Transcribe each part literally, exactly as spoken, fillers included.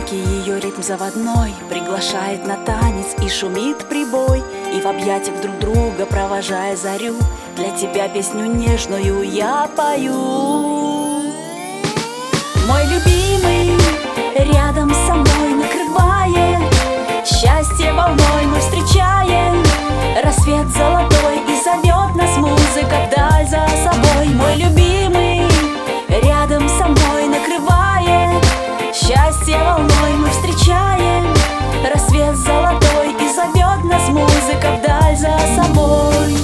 Громкий ее ритм заводной приглашает на танец, и шумит прибой, и в объятиях друг друга провожая зарю, для тебя песню нежную я пою. Мой любимый рядом со мной накрывает, счастье волной мы встречаем, рассвет золотой и зовет нас музыка вдаль за собой. Мой любимый рядом со мной накрывает, счастье волной мы встречаем, рассвет золотой и зовет нас музыка вдаль за собой.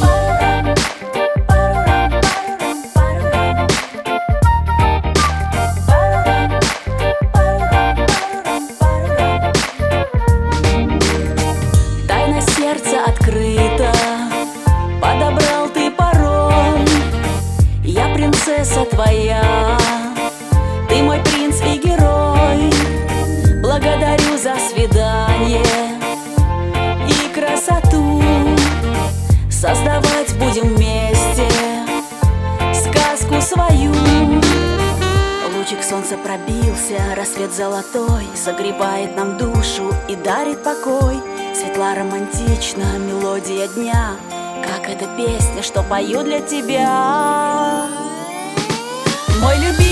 Тайна сердца открыта, подобрал ты пароль. Я принцесса твоя, ты мой принц и герой. Благодарю за свидание и красоту, создавать будем вместе сказку свою. Лучик солнца пробился, рассвет золотой согревает нам душу и дарит покой. Светла романтична мелодия дня, как эта песня, что пою для тебя. Мой любимый